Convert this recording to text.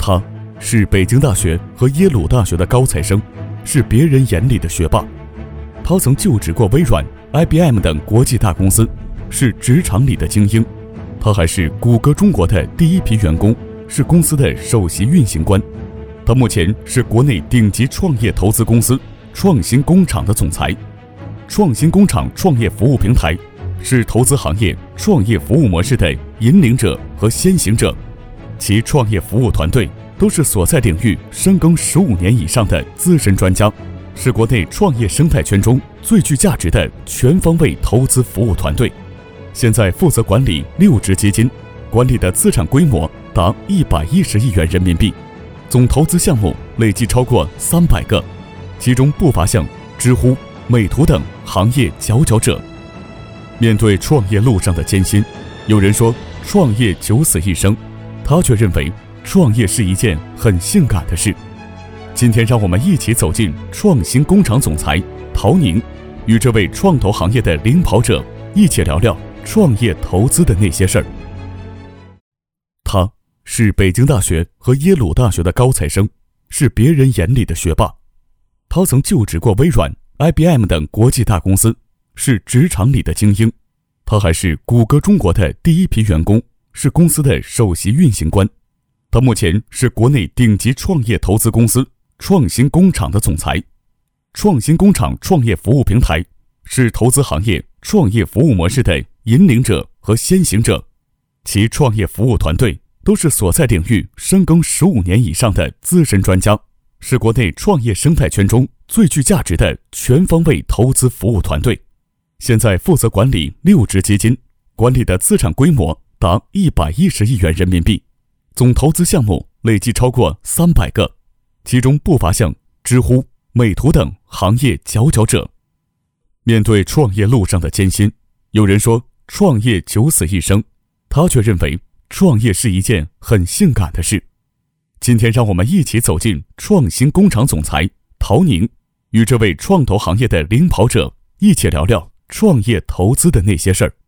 他是北京大学和耶鲁大学的高材生，是别人眼里的学霸。他曾就职过微软、IBM 等国际大公司，是职场里的精英。他还是谷歌中国的第一批员工，是公司的首席运行官。他目前是国内顶级创业投资公司创新工厂的总裁。创新工厂创业服务平台是投资行业创业服务模式的引领者和先行者，其创业服务团队都是所在领域深耕15年以上的资深专家，是国内创业生态圈中最具价值的全方位投资服务团队。现在负责管理6只基金，管理的资产规模达110亿元人民币，总投资项目累计超过300个，其中不乏像知乎、美图等行业佼佼者。面对创业路上的艰辛，有人说创业九死一生，他却认为创业是一件很性感的事。今天让我们一起走进创新工厂总裁陶宁，与这位创投行业的领跑者一起聊聊创业投资的那些事儿。他是北京大学和耶鲁大学的高材生，是别人眼里的学霸。他曾就职过微软、IBM 等国际大公司，是职场里的精英。他还是谷歌中国的第一批员工，是公司的首席运行官。他目前是国内顶级创业投资公司创新工厂的总裁。创新工厂创业服务平台是投资行业创业服务模式的引领者和先行者，其创业服务团队都是所在领域深耕15年以上的资深专家，是国内创业生态圈中最具价值的全方位投资服务团队。现在负责管理6只基金，管理的资产规模达110亿元人民币，总投资项目累计超过300个，其中不乏像知乎、美图等行业佼佼者。面对创业路上的艰辛，有人说创业九死一生，他却认为创业是一件很性感的事。今天让我们一起走进创新工厂总裁陶宁，与这位创投行业的领跑者一起聊聊创业投资的那些事儿。